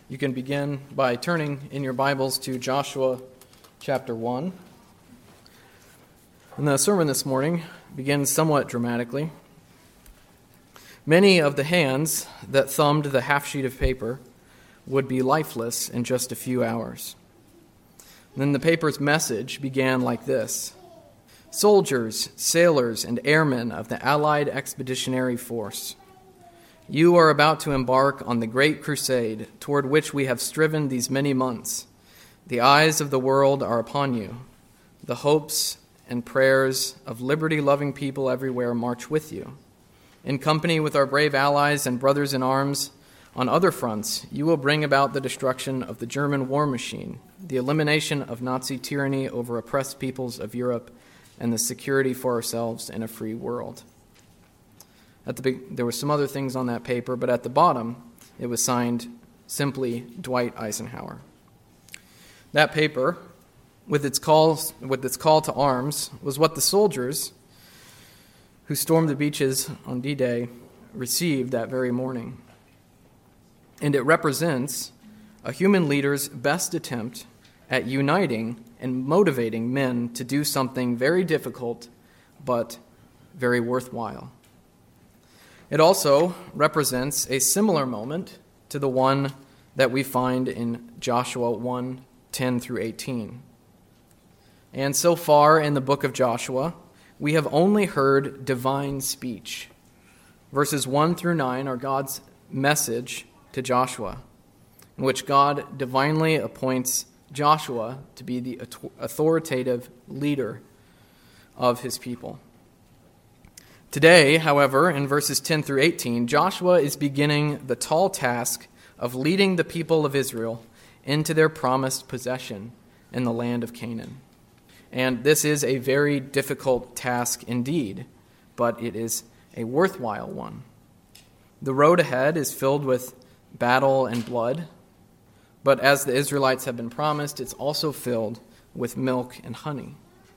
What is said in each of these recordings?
You can begin by turning in your Bibles to Joshua chapter 1. And the sermon this morning begins somewhat dramatically. Many of the hands that thumbed the half sheet of paper would be lifeless in just a few hours. And then the paper's message began like this: Soldiers, sailors, and airmen of the Allied Expeditionary Force, you are about to embark on the great crusade toward which we have striven these many months. The eyes of the world are upon you. The hopes and prayers of liberty-loving people everywhere march with you. In company with our brave allies and brothers in arms on other fronts, you will bring about the destruction of the German war machine, the elimination of Nazi tyranny over oppressed peoples of Europe, and the security for ourselves in a free world. There were some other things on that paper, but at the bottom, it was signed simply Dwight Eisenhower. That paper, with its call to arms, was what the soldiers who stormed the beaches on D-Day received that very morning. And it represents a human leader's best attempt at uniting and motivating men to do something very difficult but very worthwhile. It also represents a similar moment to the one that we find in Joshua 1:10 through 18. And so far in the book of Joshua, we have only heard divine speech. Verses 1 through 9 are God's message to Joshua, in which God divinely appoints Joshua to be the authoritative leader of his people. Today, however, in verses 10 through 18, Joshua is beginning the tall task of leading the people of Israel into their promised possession in the land of Canaan. And this is a very difficult task indeed, but it is a worthwhile one. The road ahead is filled with battle and blood, but as the Israelites have been promised, it's also filled with milk and honey.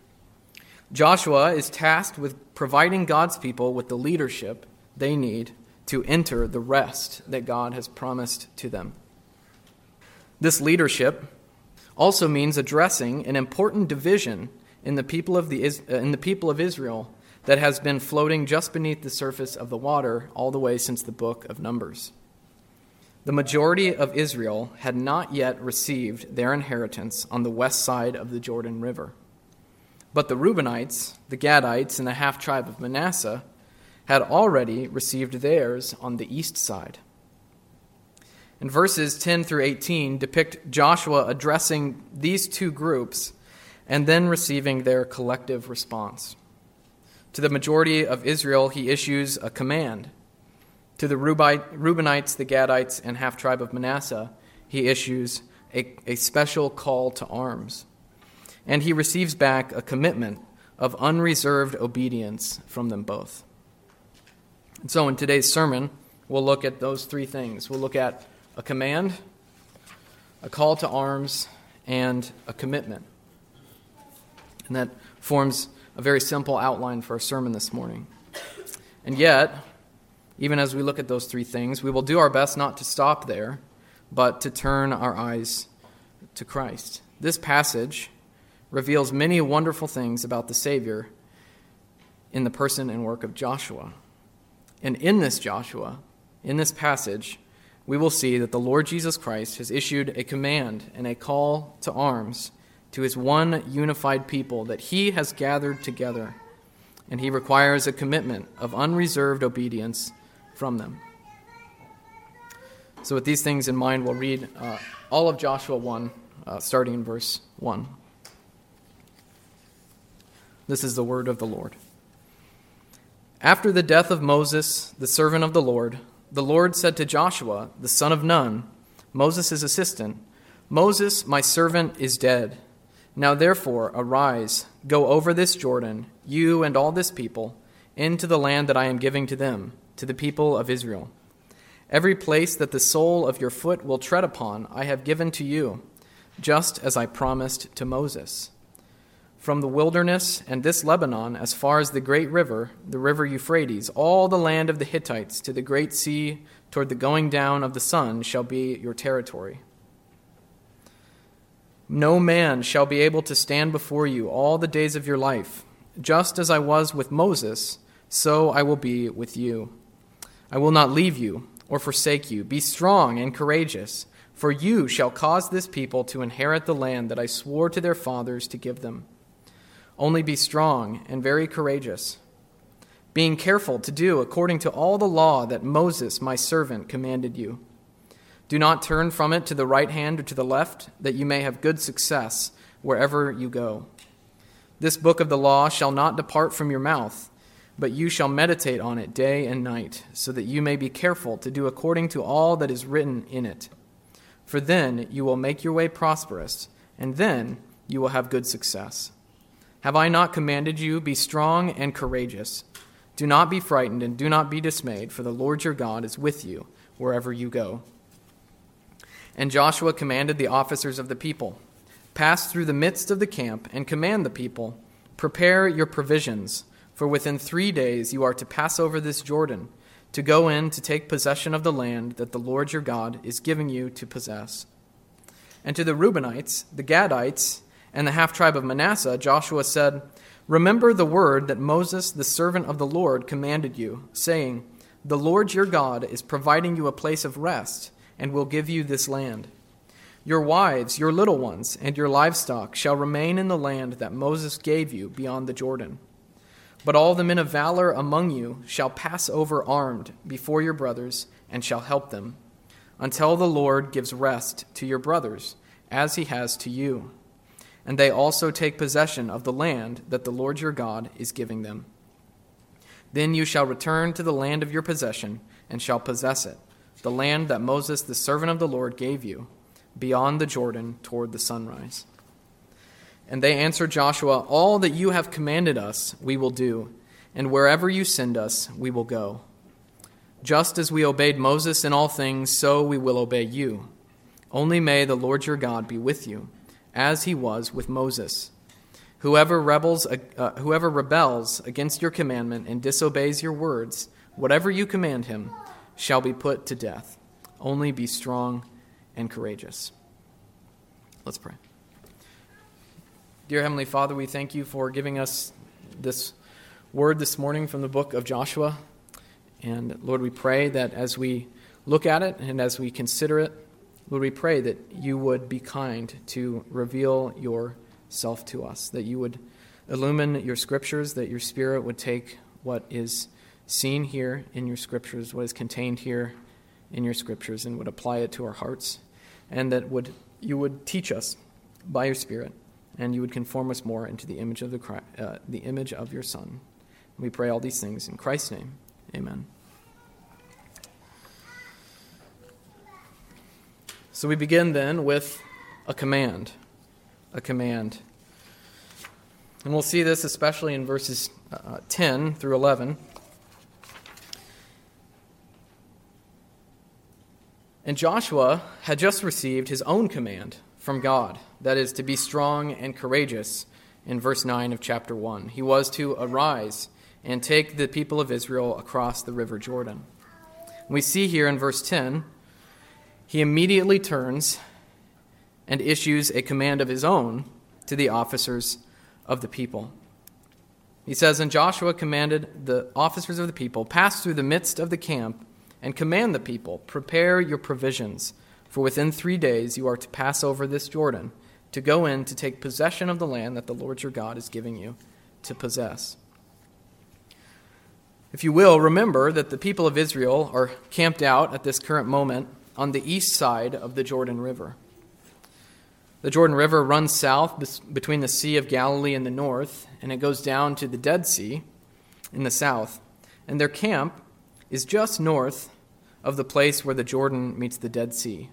Joshua is tasked with providing God's people with the leadership they need to enter the rest that God has promised to them. This leadership also means addressing an important division in the people of Israel that has been floating just beneath the surface of the water all the way since the book of Numbers. The majority of Israel had not yet received their inheritance on the west side of the Jordan River. But the Reubenites, the Gadites, and the half-tribe of Manasseh had already received theirs on the east side. And verses 10 through 18 depict Joshua addressing these two groups and then receiving their collective response. To the majority of Israel, he issues a command. To the Reubenites, the Gadites, and half-tribe of Manasseh, he issues a special call to arms. And he receives back a commitment of unreserved obedience from them both. And so in today's sermon, we'll look at those three things. We'll look at a command, a call to arms, and a commitment. And that forms a very simple outline for our sermon this morning. And yet, even as we look at those three things, we will do our best not to stop there, but to turn our eyes to Christ. This passage reveals many wonderful things about the Savior in the person and work of Joshua. And in this passage, we will see that the Lord Jesus Christ has issued a command and a call to arms to his one unified people that he has gathered together, and he requires a commitment of unreserved obedience from them. So with these things in mind, we'll read all of Joshua 1, starting in verse 1. This is the word of the Lord. After the death of Moses, the servant of the Lord said to Joshua, the son of Nun, Moses' assistant, Moses, my servant, is dead. Now therefore, arise, go over this Jordan, you and all this people, into the land that I am giving to them, to the people of Israel. Every place that the sole of your foot will tread upon, I have given to you, just as I promised to Moses. from the wilderness and this Lebanon as far as the great river, the river Euphrates, all the land of the Hittites to the great sea toward the going down of the sun shall be your territory. No man shall be able to stand before you all the days of your life. Just as I was with Moses, so I will be with you. I will not leave you or forsake you. Be strong and courageous, for you shall cause this people to inherit the land that I swore to their fathers to give them. Only be strong and very courageous, being careful to do according to all the law that Moses, my servant, commanded you. Do not turn from it to the right hand or to the left, that you may have good success wherever you go. This book of the law shall not depart from your mouth, but you shall meditate on it day and night, so that you may be careful to do according to all that is written in it. For then you will make your way prosperous, and then you will have good success. Have I not commanded you, be strong and courageous? Do not be frightened and do not be dismayed, for the Lord your God is with you wherever you go. And Joshua commanded the officers of the people, pass through the midst of the camp and command the people, prepare your provisions, for within 3 days you are to pass over this Jordan, to go in to take possession of the land that the Lord your God is giving you to possess. And to the Reubenites, the Gadites, and the half-tribe of Manasseh, Joshua said, remember the word that Moses, the servant of the Lord, commanded you, saying, the Lord your God is providing you a place of rest, and will give you this land. Your wives, your little ones, and your livestock shall remain in the land that Moses gave you beyond the Jordan. But all the men of valor among you shall pass over armed before your brothers, and shall help them, until the Lord gives rest to your brothers, as he has to you. And they also take possession of the land that the Lord your God is giving them. Then you shall return to the land of your possession, and shall possess it, the land that Moses, the servant of the Lord, gave you, beyond the Jordan toward the sunrise. And they answered Joshua, all that you have commanded us we will do, and wherever you send us we will go. Just as we obeyed Moses in all things, so we will obey you. Only may the Lord your God be with you, as he was with Moses. Whoever rebels against your commandment and disobeys your words, whatever you command him, shall be put to death. Only be strong and courageous. Let's pray. Dear Heavenly Father, we thank you for giving us this word this morning from the book of Joshua. And Lord, we pray that as we look at it and as we consider it, Lord, we pray that you would be kind to reveal yourself to us, that you would illumine your scriptures, that your Spirit would take what is seen here in your scriptures, what is contained here in your scriptures, and would apply it to our hearts, and that you would teach us by your Spirit, and you would conform us more into the image of your Son. We pray all these things in Christ's name. Amen. So we begin then with a command. A command. And we'll see this especially in verses 10 through 11. And Joshua had just received his own command from God, that is, to be strong and courageous, in verse 9 of chapter 1. He was to arise and take the people of Israel across the river Jordan. We see here in verse 10, he immediately turns and issues a command of his own to the officers of the people. He says, and Joshua commanded the officers of the people, pass through the midst of the camp and command the people, prepare your provisions, for within 3 days you are to pass over this Jordan, to go in to take possession of the land that the Lord your God is giving you to possess. If you will, remember that the people of Israel are camped out at this current moment on the east side of the Jordan River. The Jordan River runs south between the Sea of Galilee in the north, and it goes down to the Dead Sea in the south. And their camp is just north of the place where the Jordan meets the Dead Sea.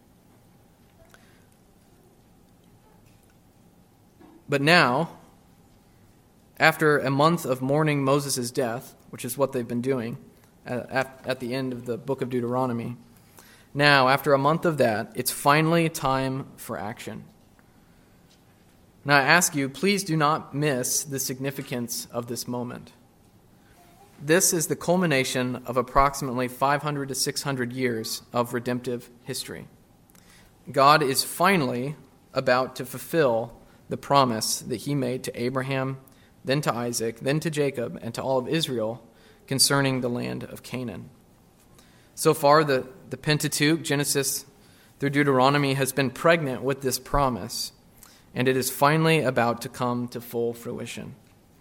But now, after a month of mourning Moses' death, which is what they've been doing at the end of the book of Deuteronomy, now, after a month of that, it's finally time for action. Now I ask you, please do not miss the significance of this moment. This is the culmination of approximately 500 to 600 years of redemptive history. God is finally about to fulfill the promise that he made to Abraham, then to Isaac, then to Jacob, and to all of Israel concerning the land of Canaan. So far, the Pentateuch, Genesis through Deuteronomy, has been pregnant with this promise, and it is finally about to come to full fruition.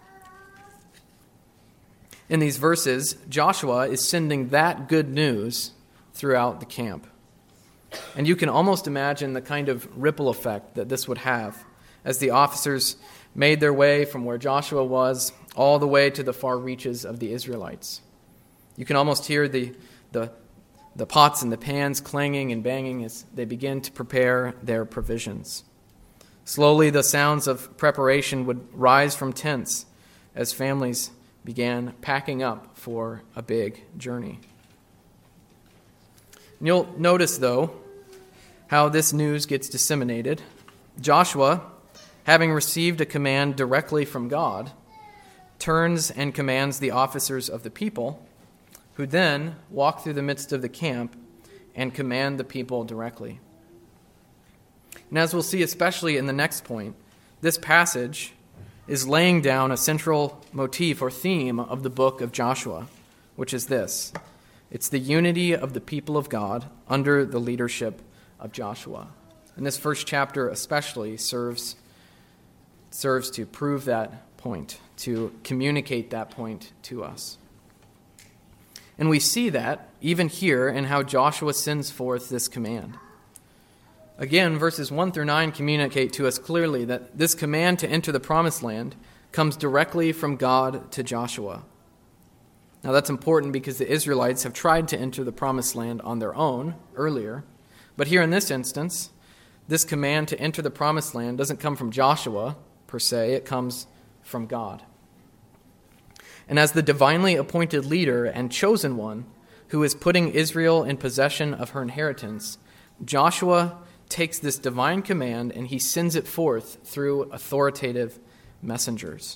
In these verses, Joshua is sending that good news throughout the camp. And you can almost imagine the kind of ripple effect that this would have as the officers made their way from where Joshua was all the way to the far reaches of the Israelites. You can almost hear the pots and the pans clanging and banging as they begin to prepare their provisions. Slowly, the sounds of preparation would rise from tents as families began packing up for a big journey. And you'll notice, though, how this news gets disseminated. Joshua, having received a command directly from God, turns and commands the officers of the people, who then walk through the midst of the camp and command the people directly. And as we'll see, especially in the next point, this passage is laying down a central motif or theme of the book of Joshua, which is this. It's the unity of the people of God under the leadership of Joshua. And this first chapter especially serves to prove that point, to communicate that point to us. And we see that even here in how Joshua sends forth this command. Again, verses 1 through 9 communicate to us clearly that this command to enter the promised land comes directly from God to Joshua. Now that's important because the Israelites have tried to enter the promised land on their own earlier. But here in this instance, this command to enter the promised land doesn't come from Joshua per se, it comes from God. And as the divinely appointed leader and chosen one who is putting Israel in possession of her inheritance, Joshua takes this divine command and he sends it forth through authoritative messengers.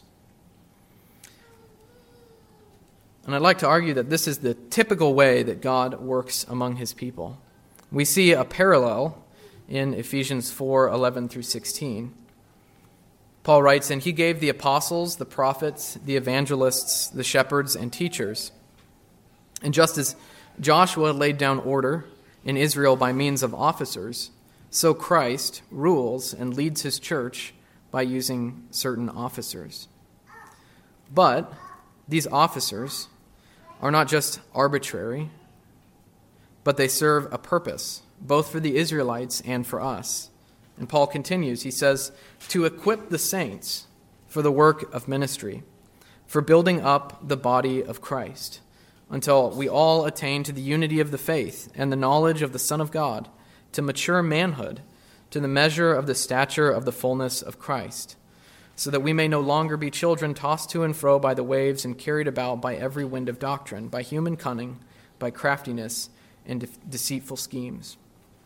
And I'd like to argue that this is the typical way that God works among his people. We see a parallel in Ephesians 4:11 through 16. Paul writes, "And he gave the apostles, the prophets, the evangelists, the shepherds, and teachers. And just as Joshua laid down order in Israel by means of officers, so Christ rules and leads his church by using certain officers. But these officers are not just arbitrary, but they serve a purpose, both for the Israelites and for us." And Paul continues, he says, "To equip the saints for the work of ministry, for building up the body of Christ, until we all attain to the unity of the faith and the knowledge of the Son of God, to mature manhood, to the measure of the stature of the fullness of Christ, so that we may no longer be children tossed to and fro by the waves and carried about by every wind of doctrine, by human cunning, by craftiness and deceitful schemes."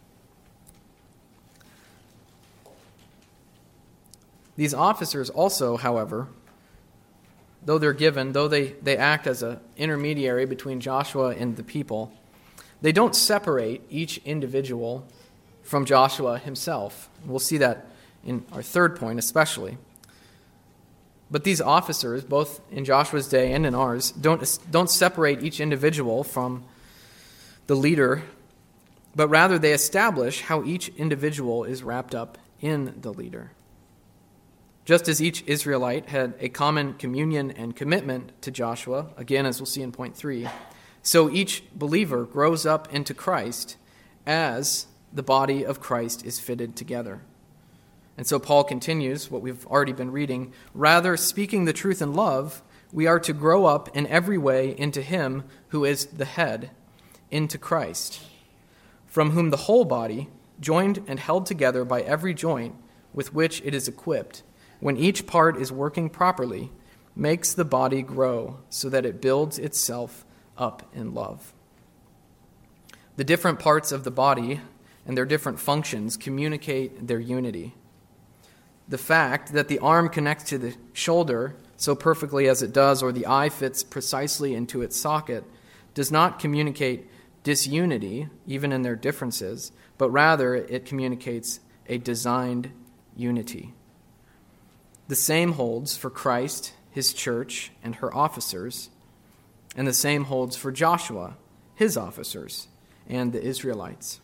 These officers also, however, though they act as an intermediary between Joshua and the people, they don't separate each individual from Joshua himself. We'll see that in our third point especially. But these officers, both in Joshua's day and in ours, don't separate each individual from the leader, but rather they establish how each individual is wrapped up in the leader. Just as each Israelite had a common communion and commitment to Joshua, again, as we'll see in point 3, so each believer grows up into Christ as the body of Christ is fitted together. And so Paul continues what we've already been reading. "Rather, speaking the truth in love, we are to grow up in every way into him who is the head, into Christ, from whom the whole body, joined and held together by every joint with which it is equipped, when each part is working properly, makes the body grow so that it builds itself up in love." The different parts of the body and their different functions communicate their unity. the fact that the arm connects to the shoulder so perfectly as it does, or the eye fits precisely into its socket, does not communicate disunity, even in their differences, but rather it communicates a designed unity. The same holds for Christ, his church, and her officers, and the same holds for Joshua, his officers, and the Israelites.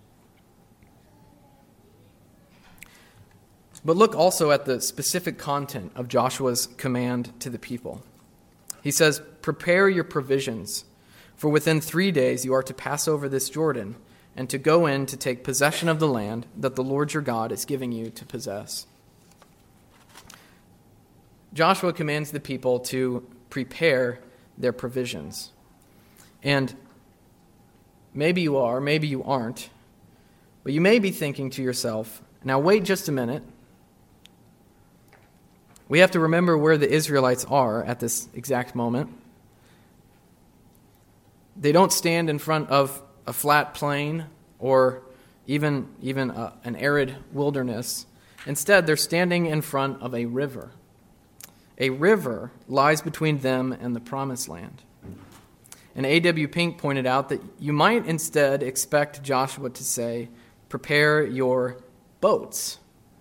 But look also at the specific content of Joshua's command to the people. He says, "Prepare your provisions, for within 3 days you are to pass over this Jordan and to go in to take possession of the land that the Lord your God is giving you to possess." Joshua commands the people to prepare their provisions. And maybe you are, maybe you aren't, but you may be thinking to yourself, now wait just a minute. We have to remember where the Israelites are at this exact moment. They don't stand in front of a flat plain or even an arid wilderness. Instead, they're standing in front of a river. A river lies between them and the Promised Land. And A.W. Pink pointed out that you might instead expect Joshua to say, "Prepare your boats."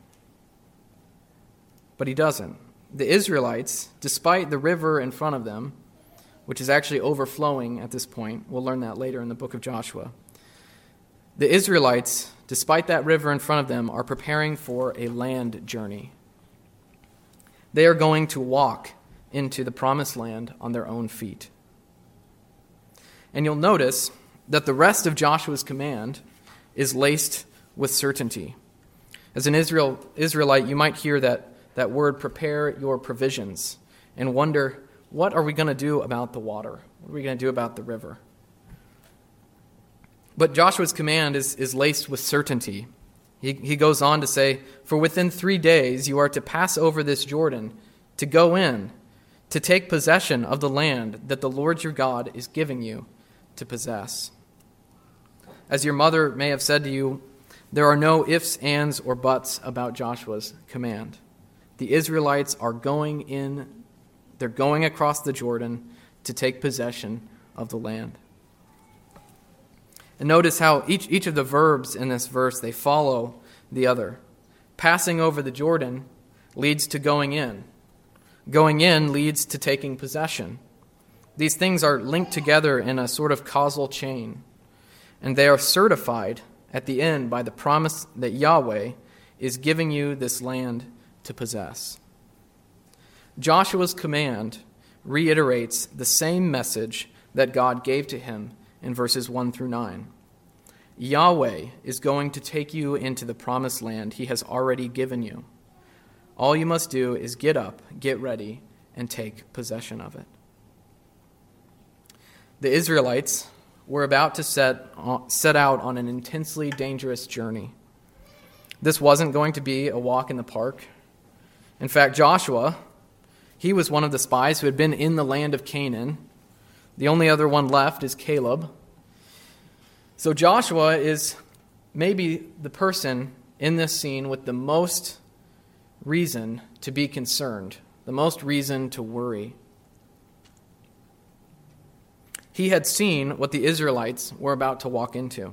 But he doesn't. The Israelites, despite the river in front of them, which is actually overflowing at this point, we'll learn that later in the book of Joshua, the Israelites, despite that river in front of them, are preparing for a land journey. They are going to walk into the Promised Land on their own feet. And you'll notice that the rest of Joshua's command is laced with certainty. As an Israelite, you might hear that word, "prepare your provisions," and wonder, what are we going to do about the water? What are we going to do about the river? But Joshua's command is laced with certainty. He goes on to say, "For within 3 days you are to pass over this Jordan, to go in, to take possession of the land that the Lord your God is giving you to possess." As your mother may have said to you, there are no ifs, ands, or buts about Joshua's command. The Israelites are going in, they're going across the Jordan to take possession of the land. And notice how each of the verbs in this verse, they follow the other. Passing over the Jordan leads to going in. Going in leads to taking possession. These things are linked together in a sort of causal chain, and they are certified at the end by the promise that Yahweh is giving you this land to possess. Joshua's command reiterates the same message that God gave to him in verses 1 through 9. Yahweh is going to take you into the promised land he has already given you. All you must do is get up, get ready, and take possession of it. The Israelites were about to set out on an intensely dangerous journey. This wasn't going to be a walk in the park. In fact, Joshua, he was one of the spies who had been in the land of Canaan. The only other one left is Caleb. So Joshua is maybe the person in this scene with the most reason to be concerned, the most reason to worry. He had seen what the Israelites were about to walk into.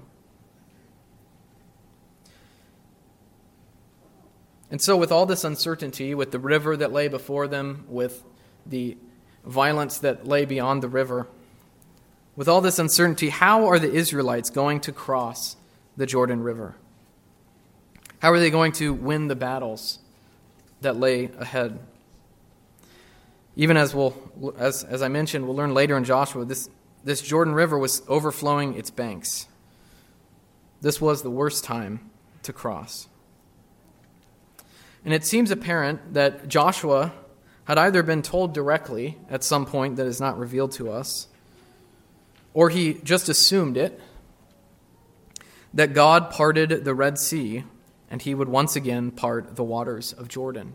And so with all this uncertainty, with the river that lay before them, with the violence that lay beyond the river, with all this uncertainty, how are the Israelites going to cross the Jordan River? How are they going to win the battles that lay ahead? Even as I mentioned, we'll learn later in Joshua, this Jordan River was overflowing its banks. This was the worst time to cross. And it seems apparent that Joshua had either been told directly at some point that is not revealed to us, or he just assumed it, that God parted the Red Sea and he would once again part the waters of Jordan.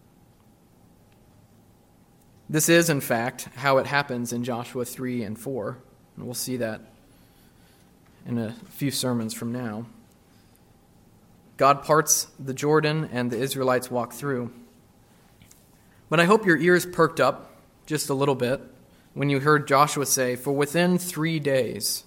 This is, in fact, how it happens in Joshua 3 and 4, and we'll see that in a few sermons from now. God parts the Jordan and the Israelites walk through. But I hope your ears perked up just a little bit when you heard Joshua say, "For within 3 days."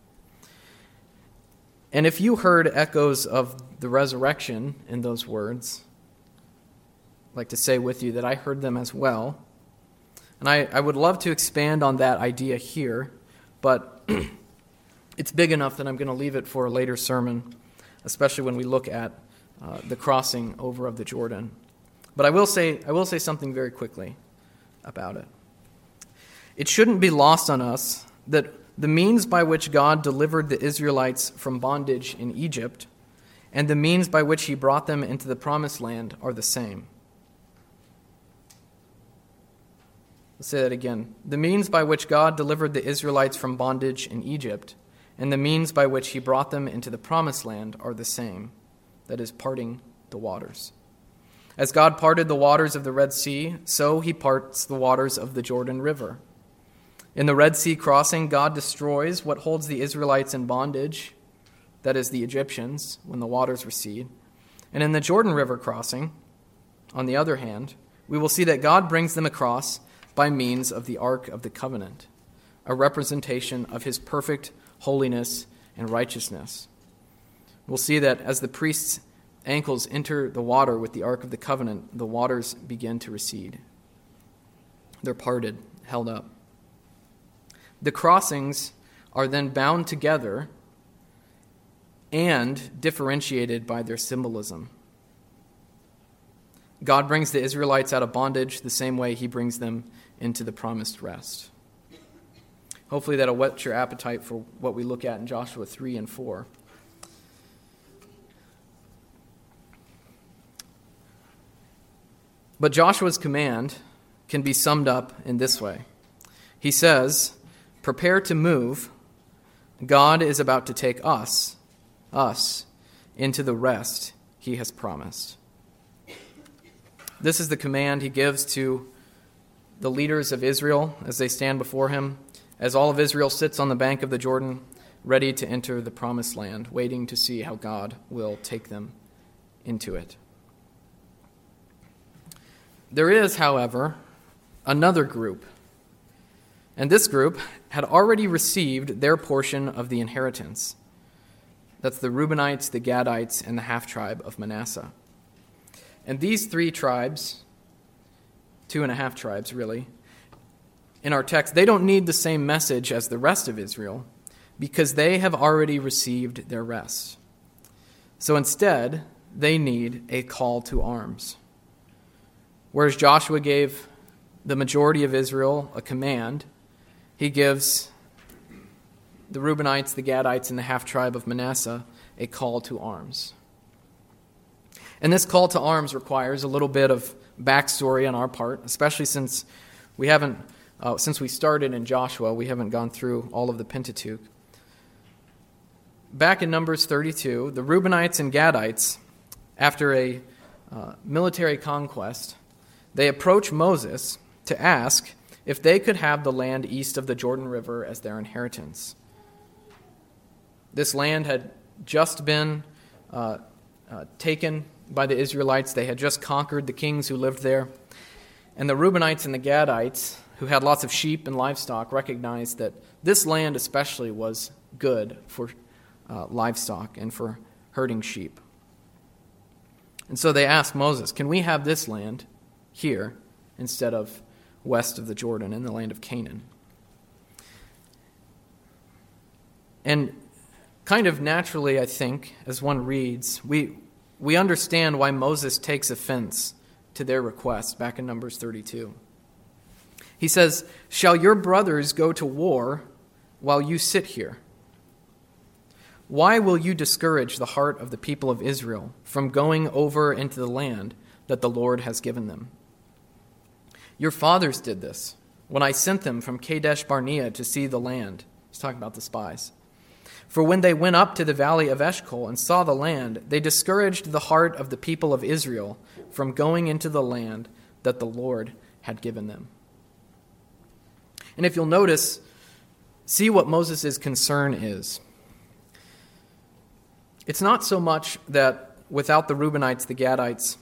And if you heard echoes of the resurrection in those words, I'd like to say with you that I heard them as well. And I would love to expand on that idea here, but it's big enough that I'm going to leave it for a later sermon, especially when we look at the crossing over of the Jordan. But I will say something very quickly about it. It shouldn't be lost on us that the means by which God delivered the Israelites from bondage in Egypt and the means by which he brought them into the promised land are the same. Let's say that again. The means by which God delivered the Israelites from bondage in Egypt and the means by which he brought them into the promised land are the same, that is, parting the waters. As God parted the waters of the Red Sea, so he parts the waters of the Jordan River. In the Red Sea crossing, God destroys what holds the Israelites in bondage, that is, the Egyptians, when the waters recede. And in the Jordan River crossing, on the other hand, we will see that God brings them across by means of the Ark of the Covenant, a representation of his perfect holiness and righteousness. We'll see that as the priest's ankles enter the water with the Ark of the Covenant, the waters begin to recede. They're parted, held up. The crossings are then bound together and differentiated by their symbolism. God brings the Israelites out of bondage the same way he brings them into the promised rest. Hopefully that'll whet your appetite for what we look at in Joshua 3 and 4. But Joshua's command can be summed up in this way. He says, "Prepare to move. God is about to take us, into the rest he has promised." This is the command he gives to the leaders of Israel as they stand before him, as all of Israel sits on the bank of the Jordan, ready to enter the promised land, waiting to see how God will take them into it. There is, however, another group, and this group had already received their portion of the inheritance. That's the Reubenites, the Gadites, and the half-tribe of Manasseh. And these 3 tribes, 2.5 tribes really, in our text, they don't need the same message as the rest of Israel because they have already received their rest. So instead, they need a call to arms. Whereas Joshua gave the majority of Israel a command, he gives the Reubenites, the Gadites, and the half-tribe of Manasseh a call to arms. And this call to arms requires a little bit of backstory on our part, especially since we started in Joshua, we haven't gone through all of the Pentateuch. Back in Numbers 32, the Reubenites and Gadites, after a military conquest, they approach Moses to ask if they could have the land east of the Jordan River as their inheritance. This land had just been taken by the Israelites. They had just conquered the kings who lived there. And the Reubenites and the Gadites, who had lots of sheep and livestock, recognized that this land especially was good for livestock and for herding sheep. And so they asked Moses, can we have this land here instead of west of the Jordan in the land of Canaan? And kind of naturally, I think, as one reads, we understand why Moses takes offense to their request back in Numbers 32. He says, "Shall your brothers go to war while you sit here? Why will you discourage the heart of the people of Israel from going over into the land that the Lord has given them? Your fathers did this when I sent them from Kadesh Barnea to see the land." He's talking about the spies. "For when they went up to the valley of Eshcol and saw the land, they discouraged the heart of the people of Israel from going into the land that the Lord had given them." And if you'll notice, see what Moses' concern is. It's not so much that without the Reubenites, the Gadites,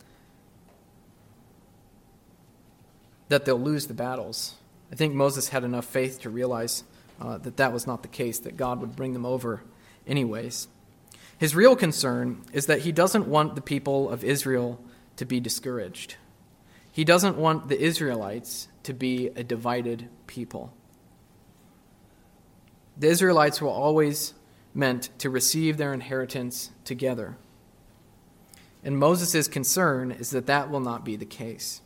that they'll lose the battles. I think Moses had enough faith to realize that was not the case, that God would bring them over anyways. His real concern is that he doesn't want the people of Israel to be discouraged. He doesn't want the Israelites to be a divided people. The Israelites were always meant to receive their inheritance together. And Moses' concern is that will not be the case.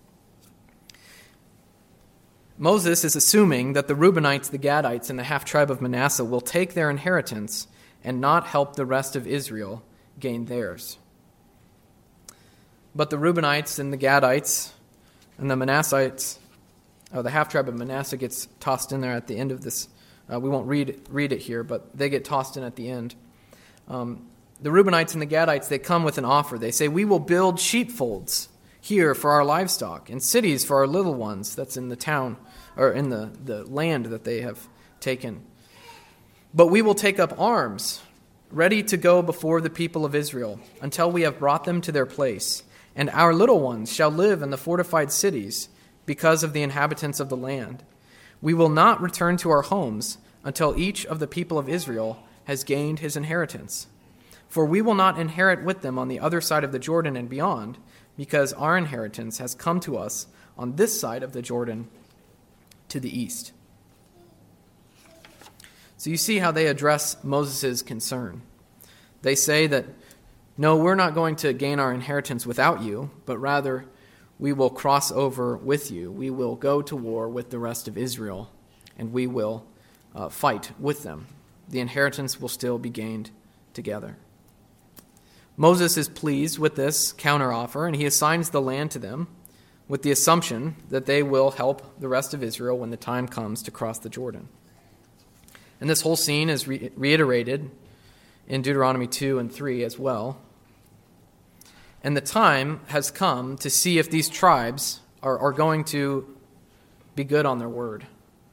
Moses is assuming that the Reubenites, the Gadites, and the half-tribe of Manasseh will take their inheritance and not help the rest of Israel gain theirs. But the Reubenites and the Gadites and the Manassites, the half-tribe of Manasseh gets tossed in there at the end of this. We won't read it here, but they get tossed in at the end. The Reubenites and the Gadites, they come with an offer. They say, we will build sheepfolds here for our livestock and cities for our little ones that's in the town or in the land that they have taken. But we will take up arms, ready to go before the people of Israel until we have brought them to their place. And our little ones shall live in the fortified cities because of the inhabitants of the land. We will not return to our homes until each of the people of Israel has gained his inheritance. For we will not inherit with them on the other side of the Jordan and beyond, because our inheritance has come to us on this side of the Jordan to the east. So you see how they address Moses' concern. They say that, no, we're not going to gain our inheritance without you, but rather we will cross over with you. We will go to war with the rest of Israel, and we will fight with them. The inheritance will still be gained together. Moses is pleased with this counteroffer, and he assigns the land to them with the assumption that they will help the rest of Israel when the time comes to cross the Jordan. And this whole scene is reiterated in Deuteronomy 2 and 3 as well. And the time has come to see if these tribes are going to be good on their word.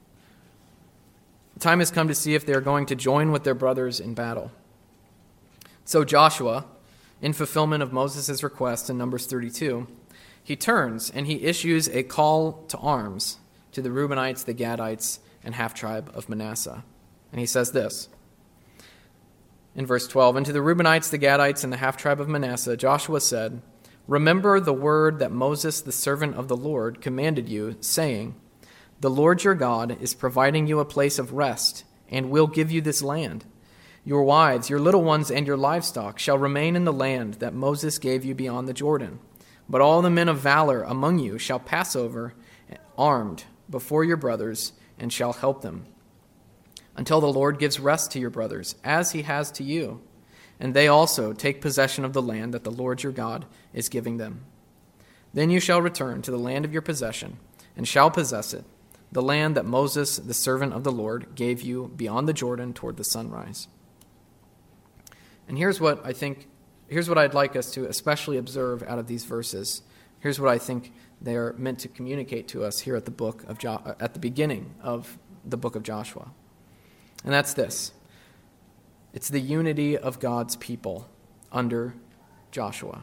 The time has come to see if they're going to join with their brothers in battle. So Joshua, in fulfillment of Moses' request in Numbers 32, he turns and he issues a call to arms to the Reubenites, the Gadites, and half-tribe of Manasseh. And he says this, in verse 12, and to the Reubenites, the Gadites, and the half-tribe of Manasseh, Joshua said, remember the word that Moses, the servant of the Lord, commanded you, saying, the Lord your God is providing you a place of rest, and will give you this land. Your wives, your little ones, and your livestock shall remain in the land that Moses gave you beyond the Jordan. But all the men of valor among you shall pass over armed before your brothers, and shall help them, until the Lord gives rest to your brothers, as he has to you, and they also take possession of the land that the Lord your God is giving them. Then you shall return to the land of your possession, and shall possess it, the land that Moses, the servant of the Lord, gave you beyond the Jordan toward the sunrise. And here's what I'd like us to especially observe out of these verses. Here's what I think they are meant to communicate to us here at the beginning of the book of Joshua. And that's this. It's the unity of God's people under Joshua.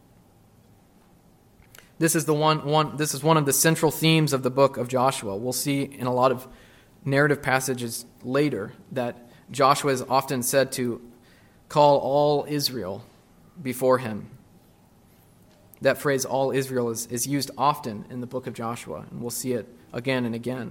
This is one of the central themes of the book of Joshua. We'll see in a lot of narrative passages later that Joshua is often said to call all Israel before him. That phrase, all Israel, is used often in the book of Joshua, and we'll see it again and again.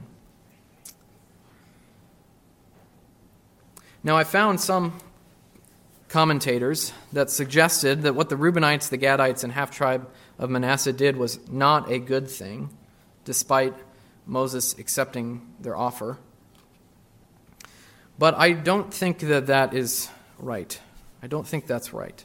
Now, I found some commentators that suggested that what the Reubenites, the Gadites, and half-tribe of Manasseh did was not a good thing, despite Moses accepting their offer. But I don't think that is right. I don't think that's right.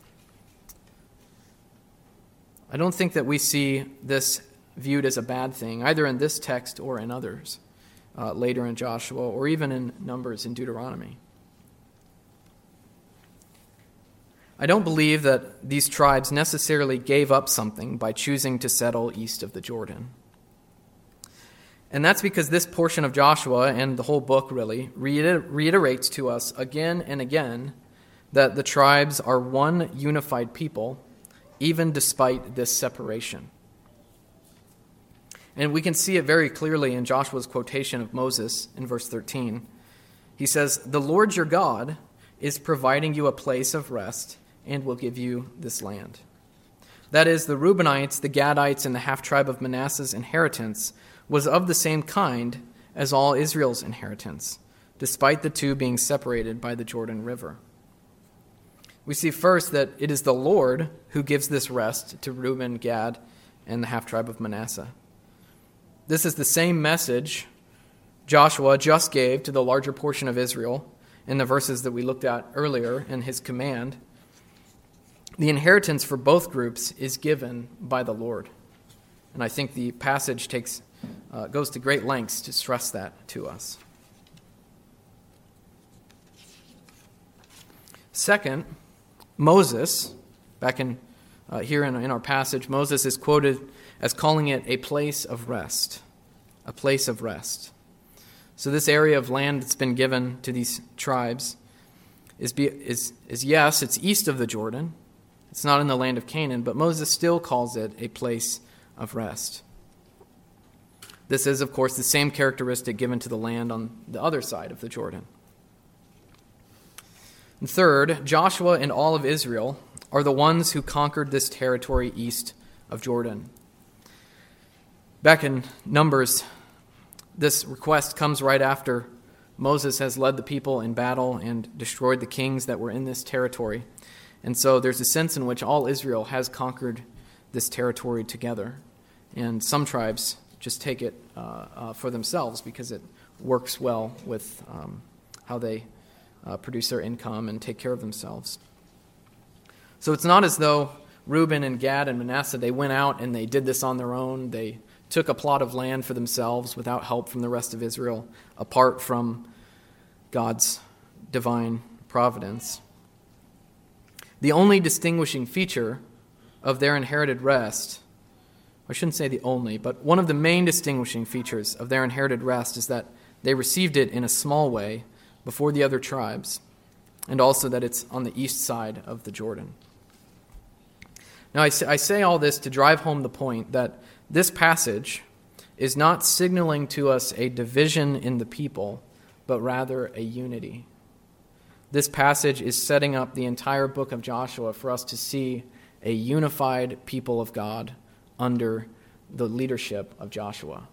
I don't think that we see this viewed as a bad thing, either in this text or in others, later in Joshua, or even in Numbers and Deuteronomy. I don't believe that these tribes necessarily gave up something by choosing to settle east of the Jordan. And that's because this portion of Joshua, and the whole book really, reiterates to us again and again that the tribes are one unified people, even despite this separation. And we can see it very clearly in Joshua's quotation of Moses in verse 13. He says, "The Lord your God is providing you a place of rest and will give you this land." That is, the Reubenites, the Gadites, and the half-tribe of Manasseh's inheritance was of the same kind as all Israel's inheritance, despite the two being separated by the Jordan River. We see first that it is the Lord who gives this rest to Reuben, Gad, and the half-tribe of Manasseh. This is the same message Joshua just gave to the larger portion of Israel in the verses that we looked at earlier in his command. The inheritance for both groups is given by the Lord. And I think the passage goes to great lengths to stress that to us. Second, Moses, back in here in our passage, Moses is quoted as calling it a place of rest. A place of rest. So this area of land that's been given to these tribes is yes, it's east of the Jordan. It's not in the land of Canaan, but Moses still calls it a place of rest. This is, of course, the same characteristic given to the land on the other side of the Jordan. And third, Joshua and all of Israel are the ones who conquered this territory east of Jordan. Back in Numbers, this request comes right after Moses has led the people in battle and destroyed the kings that were in this territory. And so there's a sense in which all Israel has conquered this territory together. And some tribes just take it for themselves because it works well with how they produce their income and take care of themselves. So it's not as though Reuben and Gad and Manasseh, they went out and they did this on their own. They took a plot of land for themselves without help from the rest of Israel, apart from God's divine providence. The only distinguishing feature of their inherited rest, I shouldn't say the only, but one of the main distinguishing features of their inherited rest is that they received it in a small way before the other tribes, and also that it's on the east side of the Jordan. Now, I say all this to drive home the point that this passage is not signaling to us a division in the people, but rather a unity. This passage is setting up the entire book of Joshua for us to see a unified people of God under the leadership of Joshua.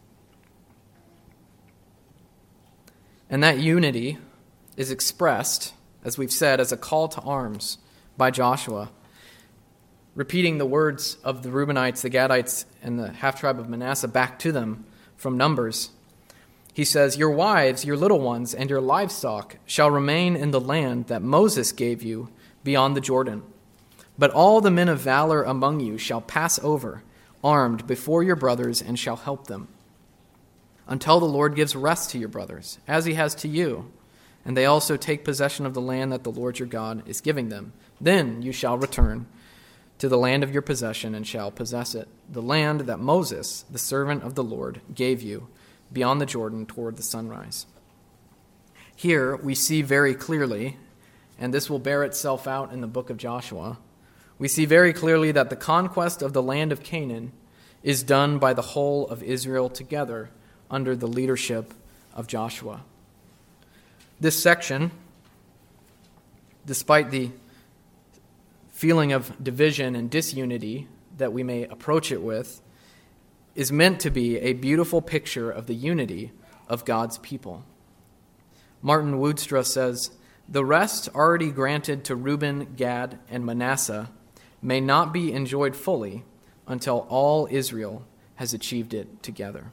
And that unity is expressed, as we've said, as a call to arms by Joshua, repeating the words of the Reubenites, the Gadites, and the half-tribe of Manasseh back to them from Numbers. He says, "Your wives, your little ones, and your livestock shall remain in the land that Moses gave you beyond the Jordan. But all the men of valor among you shall pass over, armed before your brothers, and shall help them, until the Lord gives rest to your brothers, as he has to you, and they also take possession of the land that the Lord your God is giving them. Then you shall return to the land of your possession and shall possess it, the land that Moses, the servant of the Lord, gave you beyond the Jordan toward the sunrise." Here we see very clearly, and this will bear itself out in the book of Joshua, we see very clearly that the conquest of the land of Canaan is done by the whole of Israel together under the leadership of Joshua. This section, despite the feeling of division and disunity that we may approach it with, is meant to be a beautiful picture of the unity of God's people. Martin Woodstra says, "The rest already granted to Reuben, Gad, and Manasseh may not be enjoyed fully until all Israel has achieved it together."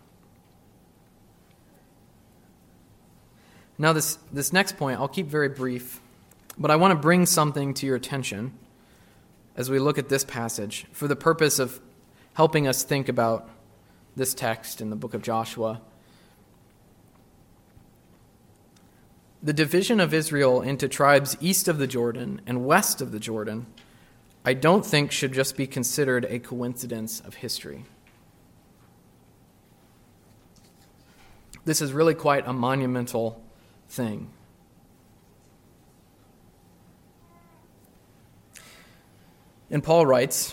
Now this next point, I'll keep very brief, but I want to bring something to your attention as we look at this passage for the purpose of helping us think about this text in the book of Joshua. The division of Israel into tribes east of the Jordan and west of the Jordan, I don't think should just be considered a coincidence of history. This is really quite a monumental thing. And Paul writes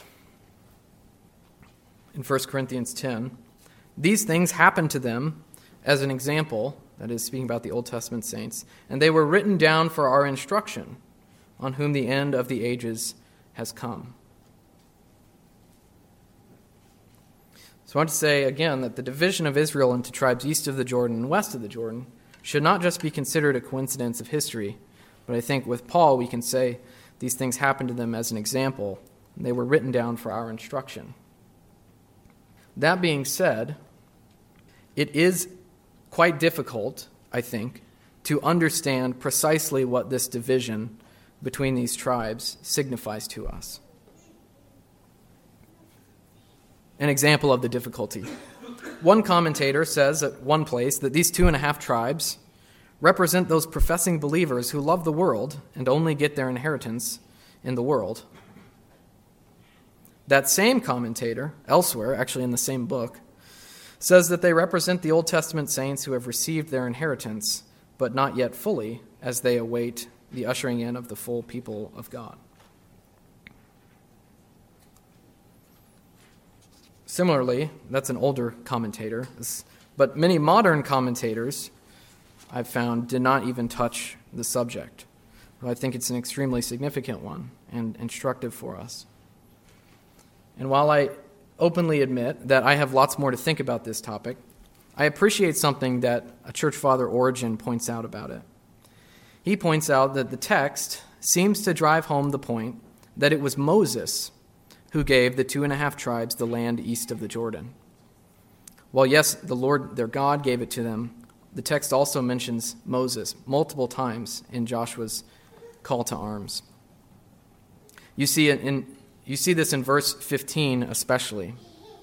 in 1 Corinthians 10, "These things happened to them as an example," that is, speaking about the Old Testament saints, "and they were written down for our instruction, on whom the end of the ages has come." So I want to say again that the division of Israel into tribes east of the Jordan and west of the Jordan should not just be considered a coincidence of history, but I think with Paul we can say these things happened to them as an example, and they were written down for our instruction. That being said, it is quite difficult, I think, to understand precisely what this division between these tribes signifies to us. An example of the difficulty. One commentator says at one place that these 2.5 tribes represent those professing believers who love the world and only get their inheritance in the world. That same commentator, elsewhere, actually in the same book, says that they represent the Old Testament saints who have received their inheritance, but not yet fully, as they await the ushering in of the full people of God. Similarly, that's an older commentator, but many modern commentators I've found did not even touch the subject. But I think it's an extremely significant one and instructive for us. And while I openly admit that I have lots more to think about this topic, I appreciate something that a church father, Origen, points out about it. He points out that the text seems to drive home the point that it was Moses who gave the 2.5 tribes the land east of the Jordan. While yes, the Lord their God gave it to them, the text also mentions Moses multiple times in Joshua's call to arms. You see this in verse 15 especially.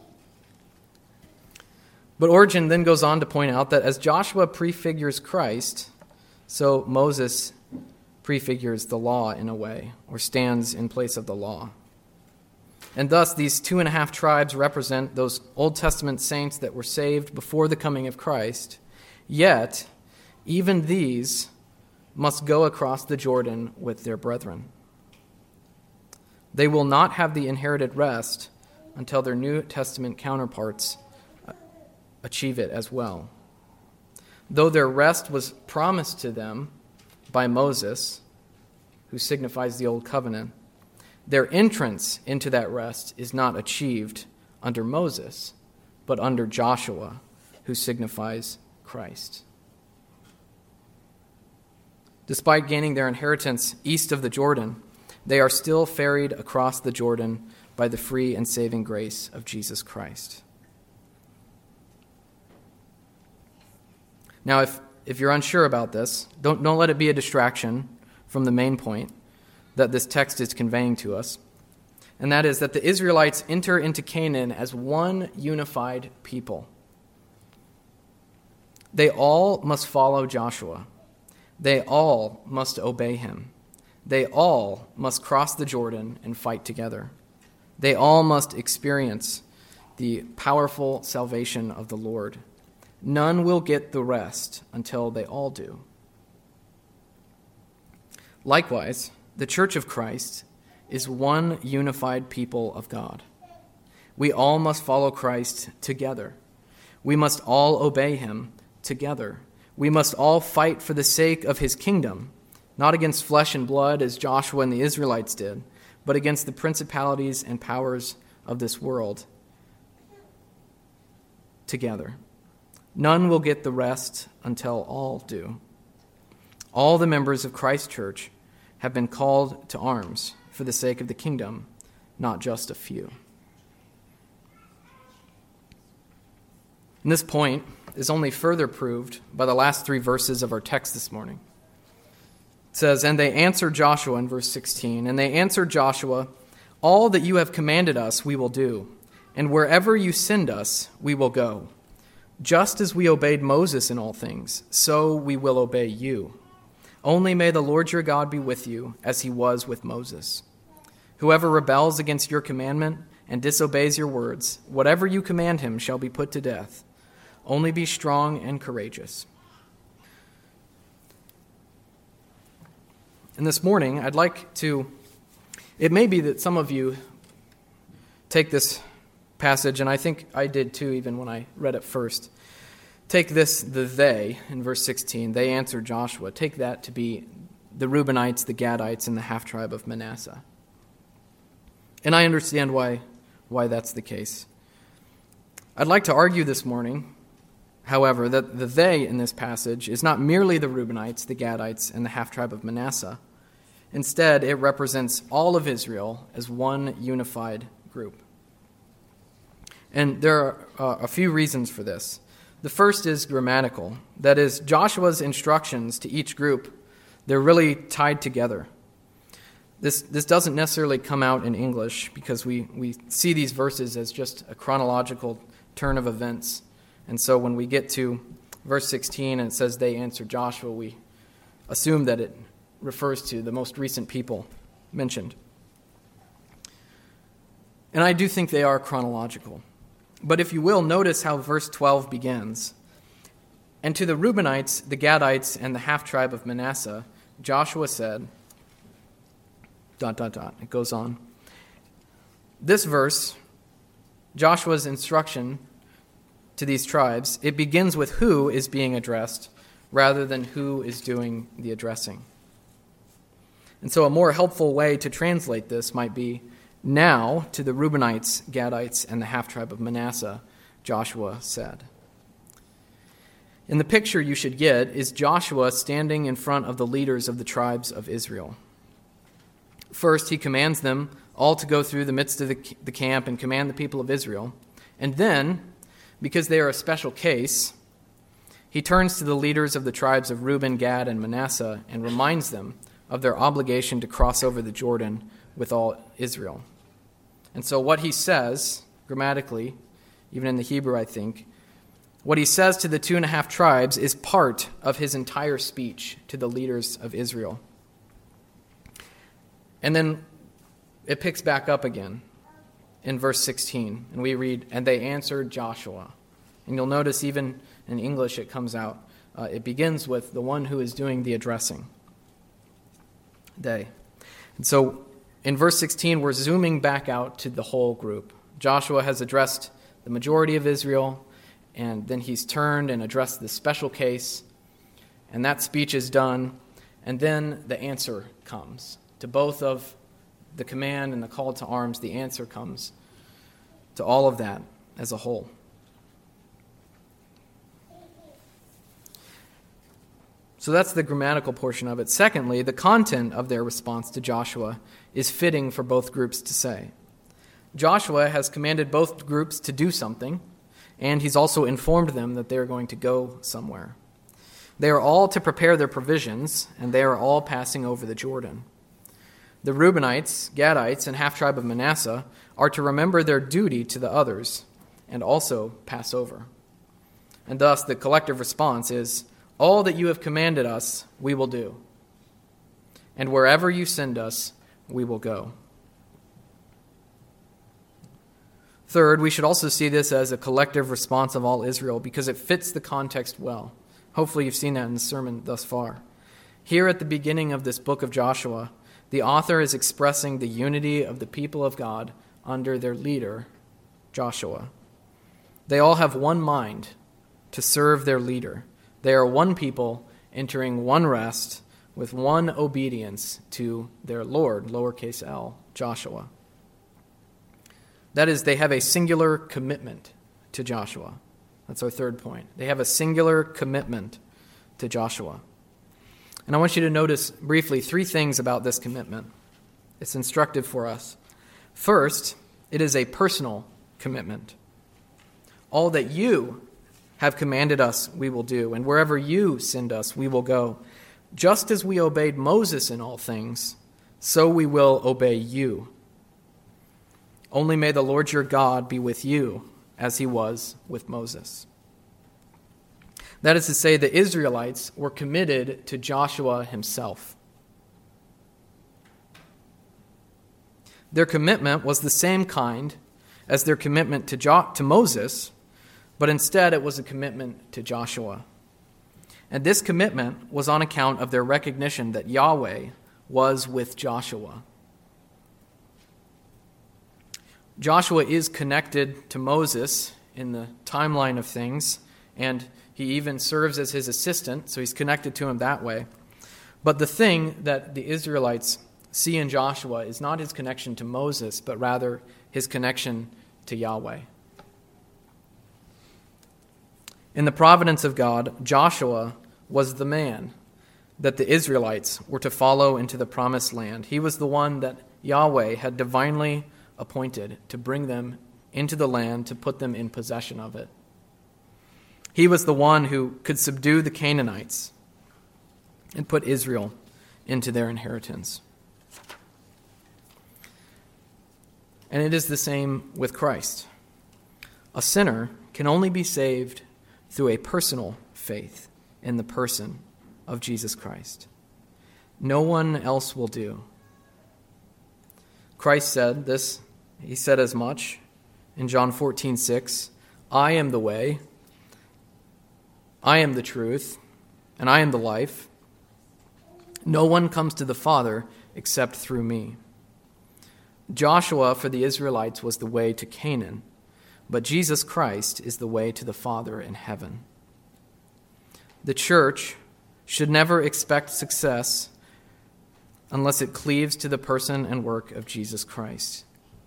But Origen then goes on to point out that as Joshua prefigures Christ, so Moses prefigures the law in a way, or stands in place of the law. And thus, these 2.5 tribes represent those Old Testament saints that were saved before the coming of Christ. Yet, even these must go across the Jordan with their brethren. They will not have the inherited rest until their New Testament counterparts achieve it as well. Though their rest was promised to them by Moses, who signifies the Old Covenant, their entrance into that rest is not achieved under Moses, but under Joshua, who signifies Christ. Despite gaining their inheritance east of the Jordan, they are still ferried across the Jordan by the free and saving grace of Jesus Christ. Now, if you're unsure about this, don't let it be a distraction from the main point that this text is conveying to us, and that is that the Israelites enter into Canaan as one unified people. They all must follow Joshua. They all must obey him. They all must cross the Jordan and fight together. They all must experience the powerful salvation of the Lord. None will get the rest until they all do. Likewise, the Church of Christ is one unified people of God. We all must follow Christ together. We must all obey him together. We must all fight for the sake of his kingdom, not against flesh and blood as Joshua and the Israelites did, but against the principalities and powers of this world together. None will get the rest until all do. All the members of Christ's church have been called to arms for the sake of the kingdom, not just a few. And this point is only further proved by the last 3 verses of our text this morning. It says, "And they answered Joshua," in verse 16, "and they answered Joshua, 'All that you have commanded us we will do, and wherever you send us we will go. Just as we obeyed Moses in all things, so we will obey you. Only may the Lord your God be with you, as he was with Moses. Whoever rebels against your commandment and disobeys your words, whatever you command him shall be put to death. Only be strong and courageous.'" And this morning, I'd like to It may be that some of you take this passage, and I think I did too even when I read it first. Take this, the they, in verse 16. They answered Joshua. Take that to be the Reubenites, the Gadites, and the half-tribe of Manasseh. And I understand why that's the case. I'd like to argue this morning, however, that the they in this passage is not merely the Reubenites, the Gadites, and the half-tribe of Manasseh. Instead, it represents all of Israel as one unified group. And there are a few reasons for this. The first is grammatical. That is, Joshua's instructions to each group, they're really tied together. This doesn't necessarily come out in English because we see these verses as just a chronological turn of events. And so when we get to verse 16 and it says they answered Joshua, we assume that it refers to the most recent people mentioned. And I do think they are chronological. But if you will, notice how verse 12 begins. And to the Reubenites, the Gadites, and the half-tribe of Manasseh, Joshua said, ... It goes on. This verse, Joshua's instruction to these tribes, it begins with who is being addressed rather than who is doing the addressing. And so a more helpful way to translate this might be, now to the Reubenites, Gadites, and the half-tribe of Manasseh, Joshua said. And the picture you should get is Joshua standing in front of the leaders of the tribes of Israel. First, he commands them all to go through the midst of the camp and command the people of Israel. And then, because they are a special case, he turns to the leaders of the tribes of Reuben, Gad, and Manasseh and reminds them of their obligation to cross over the Jordan with all Israel. And so what he says, grammatically, even in the Hebrew, I think, what he says to the 2.5 tribes is part of his entire speech to the leaders of Israel. And then it picks back up again in verse 16, and we read, and they answered Joshua. And you'll notice even in English it comes out. It begins with the one who is doing the addressing. They. And so in verse 16, we're zooming back out to the whole group. Joshua has addressed the majority of Israel, and then he's turned and addressed this special case, and that speech is done, and then the answer comes. To both of the command and the call to arms, the answer comes to all of that as a whole. So that's the grammatical portion of it. Secondly, the content of their response to Joshua is fitting for both groups to say. Joshua has commanded both groups to do something, and he's also informed them that they're going to go somewhere. They are all to prepare their provisions, and they are all passing over the Jordan. The Reubenites, Gadites, and half-tribe of Manasseh are to remember their duty to the others and also pass over. And thus the collective response is, all that you have commanded us, we will do. And wherever you send us, we will go. Third, we should also see this as a collective response of all Israel because it fits the context well. Hopefully you've seen that in the sermon thus far. Here at the beginning of this book of Joshua, the author is expressing the unity of the people of God under their leader, Joshua. They all have one mind to serve their leader. They are one people entering one rest with one obedience to their Lord, lowercase l, Joshua. That is, they have a singular commitment to Joshua. That's our third point. They have a singular commitment to Joshua. And I want you to notice briefly 3 things about this commitment. It's instructive for us. First, it is a personal commitment. All that you have commanded us, we will do, and wherever you send us, we will go. Just as we obeyed Moses in all things, so we will obey you. Only may the Lord your God be with you, as he was with Moses. That is to say, the Israelites were committed to Joshua himself. Their commitment was the same kind as their commitment to Moses, but instead it was a commitment to Joshua. And this commitment was on account of their recognition that Yahweh was with Joshua. Joshua is connected to Moses in the timeline of things, and he even serves as his assistant, so he's connected to him that way. But the thing that the Israelites see in Joshua is not his connection to Moses, but rather his connection to Yahweh. In the providence of God, Joshua was the man that the Israelites were to follow into the promised land. He was the one that Yahweh had divinely appointed to bring them into the land, to put them in possession of it. He was the one who could subdue the Canaanites and put Israel into their inheritance. And it is the same with Christ. A sinner can only be saved through a personal faith in the person of Jesus Christ. No one else will do. Christ said this, he said as much in John 14:6, I am the way, I am the truth, and I am the life. No one comes to the Father except through me. Joshua for the Israelites was the way to Canaan, but Jesus Christ is the way to the Father in heaven. The church should never expect success unless it cleaves to the person and work of Jesus Christ.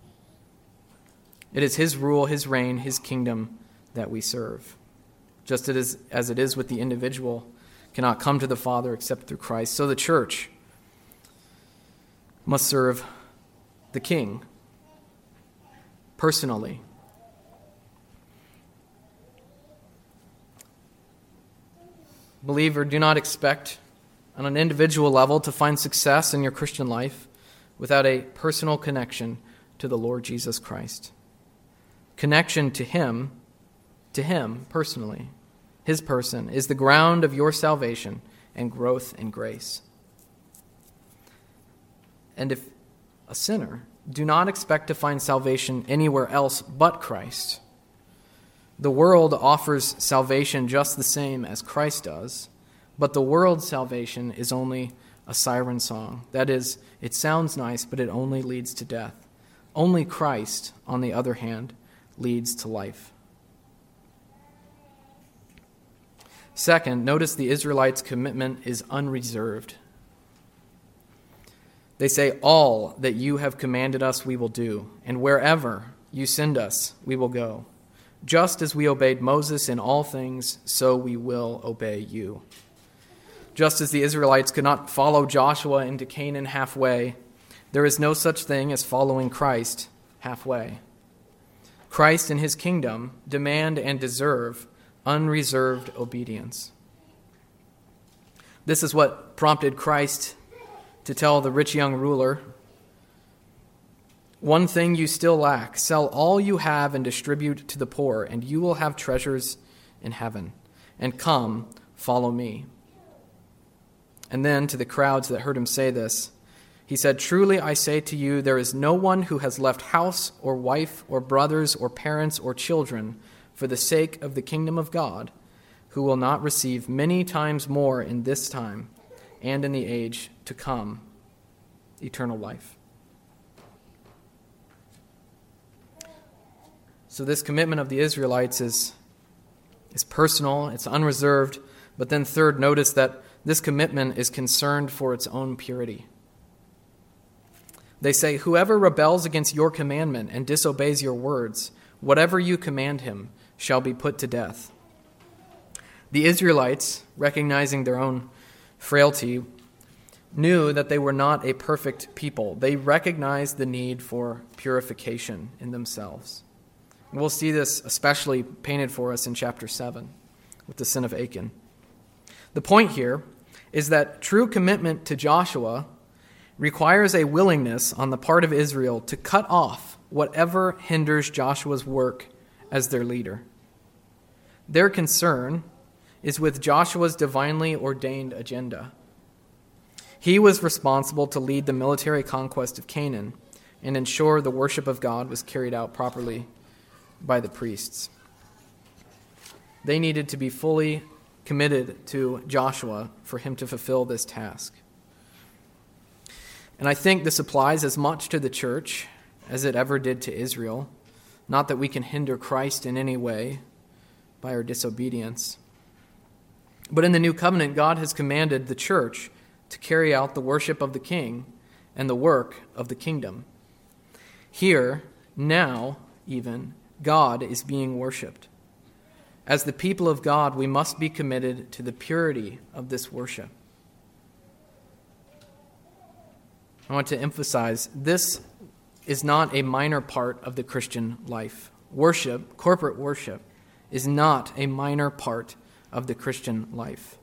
It is his rule, his reign, his kingdom that we serve. Just as it is with the individual, cannot come to the Father except through Christ, so the church must serve the King personally. Believer, do not expect on an individual level to find success in your Christian life without a personal connection to the Lord Jesus Christ. Connection to Him personally, His person, is the ground of your salvation and growth in grace. And if a sinner, do not expect to find salvation anywhere else but Christ. The world offers salvation just the same as Christ does, but the world's salvation is only a siren song. That is, it sounds nice, but it only leads to death. Only Christ, on the other hand, leads to life. Second, notice the Israelites' commitment is unreserved. They say, all that you have commanded us we will do, and wherever you send us we will go. Just as we obeyed Moses in all things, so we will obey you. Just as the Israelites could not follow Joshua into Canaan halfway, there is no such thing as following Christ halfway. Christ and his kingdom demand and deserve unreserved obedience. This is what prompted Christ to tell the rich young ruler, one thing you still lack, sell all you have and distribute to the poor, and you will have treasures in heaven. And come, follow me. And then to the crowds that heard him say this, he said, truly I say to you, there is no one who has left house or wife or brothers or parents or children for the sake of the kingdom of God, who will not receive many times more in this time and in the age to come eternal life. So this commitment of the Israelites is personal, it's unreserved, but then third, notice that this commitment is concerned for its own purity. They say, whoever rebels against your commandment and disobeys your words, whatever you command him shall be put to death. The Israelites, recognizing their own frailty, knew that they were not a perfect people. They recognized the need for purification in themselves. And we'll see this especially painted for us in chapter 7 with the sin of Achan. The point here is that true commitment to Joshua requires a willingness on the part of Israel to cut off whatever hinders Joshua's work as their leader. Their concern is with Joshua's divinely ordained agenda. He was responsible to lead the military conquest of Canaan and ensure the worship of God was carried out properly by the priests. They needed to be fully committed to Joshua for him to fulfill this task. And I think this applies as much to the church as it ever did to Israel. Not that we can hinder Christ in any way by our disobedience. But in the new covenant, God has commanded the church to carry out the worship of the King and the work of the kingdom. Here, now, even, God is being worshipped. As the people of God, we must be committed to the purity of this worship. I want to emphasize, this is not a minor part of the Christian life. Worship, corporate worship, is not a minor part of the Christian life.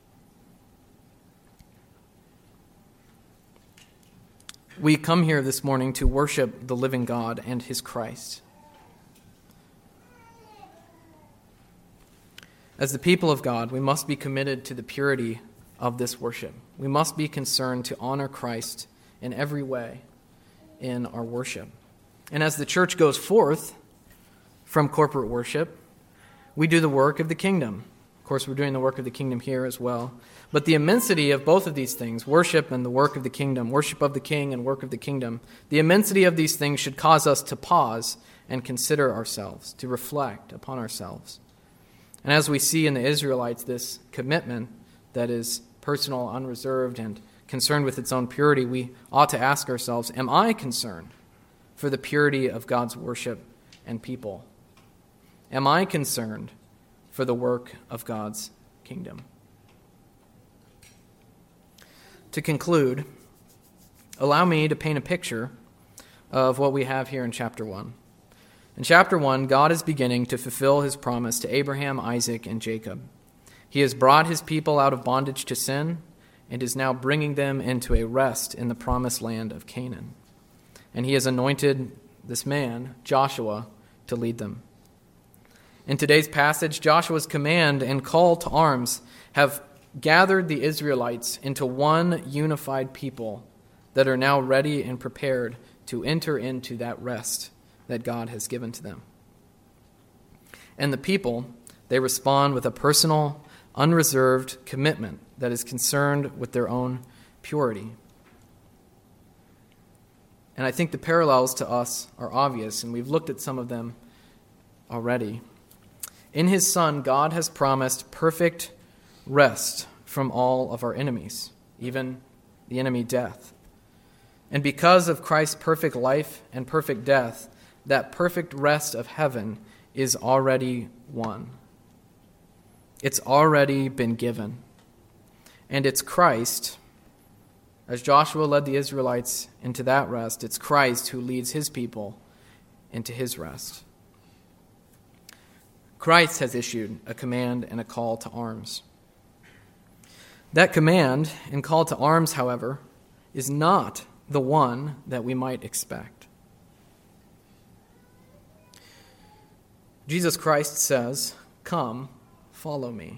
We come here this morning to worship the living God and his Christ. As the people of God, we must be committed to the purity of this worship. We must be concerned to honor Christ in every way in our worship. And as the church goes forth from corporate worship, we do the work of the kingdom. Of course, we're doing the work of the kingdom here as well. But the immensity of both of these things, worship and the work of the kingdom, worship of the King and work of the kingdom, the immensity of these things should cause us to pause and consider ourselves, to reflect upon ourselves. And as we see in the Israelites, this commitment that is personal, unreserved, and concerned with its own purity, we ought to ask ourselves, am I concerned for the purity of God's worship and people? Am I concerned for the work of God's kingdom? To conclude, allow me to paint a picture of what we have here in chapter 1. In chapter 1, God is beginning to fulfill his promise to Abraham, Isaac, and Jacob. He has brought his people out of bondage to sin and is now bringing them into a rest in the promised land of Canaan. And he has anointed this man, Joshua, to lead them. In today's passage, Joshua's command and call to arms have gathered the Israelites into one unified people that are now ready and prepared to enter into that rest that God has given to them. And the people, they respond with a personal, unreserved commitment that is concerned with their own purity. And I think the parallels to us are obvious, and we've looked at some of them already. In his Son, God has promised perfect rest from all of our enemies, even the enemy death. And because of Christ's perfect life and perfect death, that perfect rest of heaven is already won. It's already been given. And it's Christ, as Joshua led the Israelites into that rest, it's Christ who leads his people into his rest. Christ has issued a command and a call to arms. That command and call to arms, however, is not the one that we might expect. Jesus Christ says, "Come, follow me."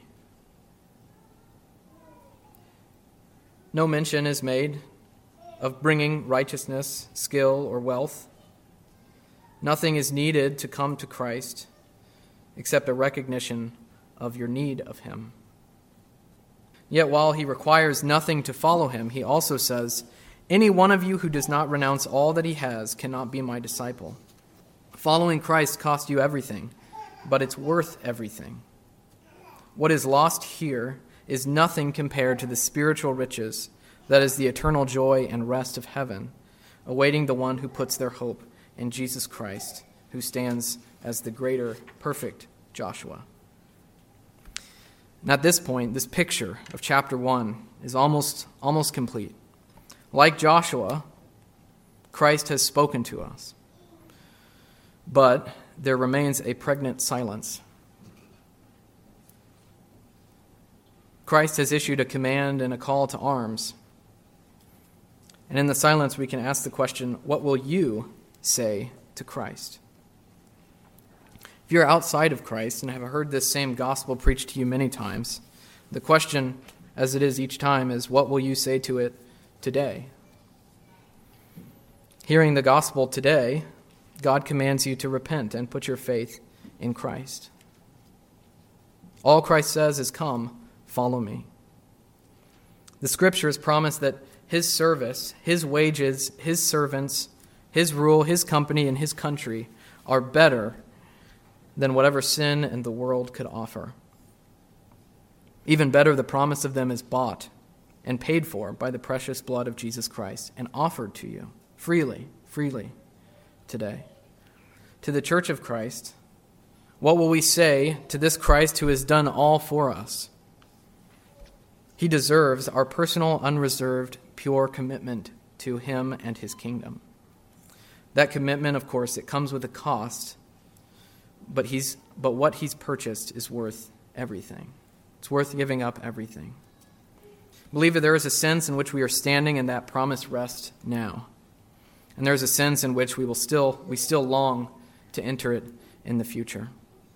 No mention is made of bringing righteousness, skill, or wealth. Nothing is needed to come to Christ except a recognition of your need of him. Yet while he requires nothing to follow him, he also says, "Any one of you who does not renounce all that he has cannot be my disciple." Following Christ costs you everything, but it's worth everything. What is lost here is nothing compared to the spiritual riches that is the eternal joy and rest of heaven, awaiting the one who puts their hope in Jesus Christ, who stands as the greater, perfect Joshua. And at this point, this picture of chapter 1 is almost complete. Like Joshua, Christ has spoken to us. But there remains a pregnant silence. Christ has issued a command and a call to arms. And in the silence, we can ask the question, what will you say to Christ? If you're outside of Christ and have heard this same gospel preached to you many times, the question, as it is each time, is what will you say to it today? Hearing the gospel today, God commands you to repent and put your faith in Christ. All Christ says is, "Come, follow me." The Scriptures promise that his service, his wages, his servants, his rule, his company, and his country are better than whatever sin and the world could offer. Even better, the promise of them is bought and paid for by the precious blood of Jesus Christ and offered to you freely today. To the church of Christ, what will we say to this Christ who has done all for us? He deserves our personal, unreserved, pure commitment to him and his kingdom. That commitment, of course, it comes with a cost, but what he's purchased is worth everything. It's worth giving up everything. Believer, there is a sense in which we are standing in that promised rest now. And there's a sense in which we still long to enter it in the future.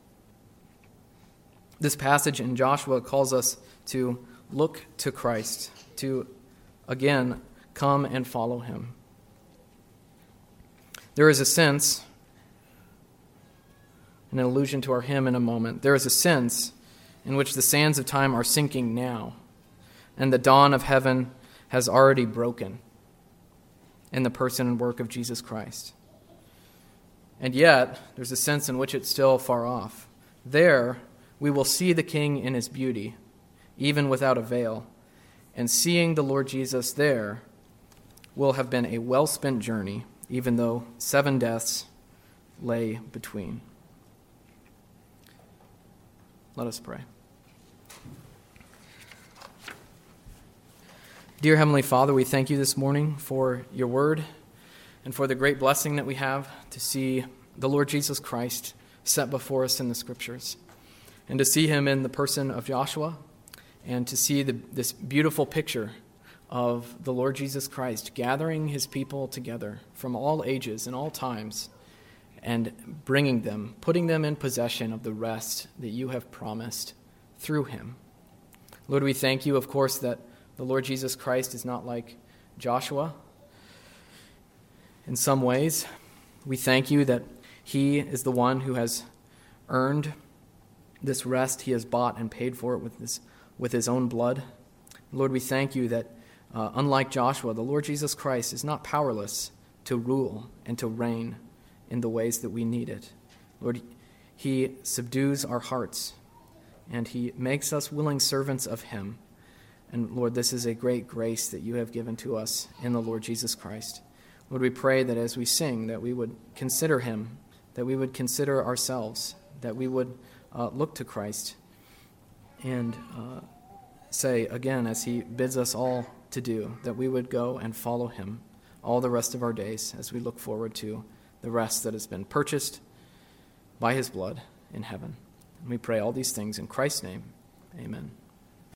This passage in Joshua calls us to look to Christ, to, again, come and follow him. There is a sense, an allusion to our hymn in a moment, there is a sense in which the sands of time are sinking now, and the dawn of heaven has already broken in the person and work of Jesus Christ. And yet, there's a sense in which it's still far off. There, we will see the King in his beauty, even without a veil. And seeing the Lord Jesus there will have been a well-spent journey, even though 7 deaths lay between. Let us pray. Dear Heavenly Father, we thank you this morning for your word and for the great blessing that we have to see the Lord Jesus Christ set before us in the Scriptures, and to see him in the person of Joshua, and to see this beautiful picture of the Lord Jesus Christ gathering his people together from all ages and all times and putting them in possession of the rest that you have promised through him. Lord, we thank you, of course, that the Lord Jesus Christ is not like Joshua in some ways. We thank you that he is the one who has earned this rest. He has bought and paid for it with his own blood. Lord, we thank you that unlike Joshua, the Lord Jesus Christ is not powerless to rule and to reign in the ways that we need it. Lord, he subdues our hearts, and he makes us willing servants of him. And Lord, this is a great grace that you have given to us in the Lord Jesus Christ. Lord, we pray that as we sing, that we would consider him, that we would consider ourselves, that we would look to Christ and say again, as he bids us all to do, that we would go and follow him all the rest of our days as we look forward to the rest that has been purchased by his blood in heaven. And we pray all these things in Christ's name. Amen.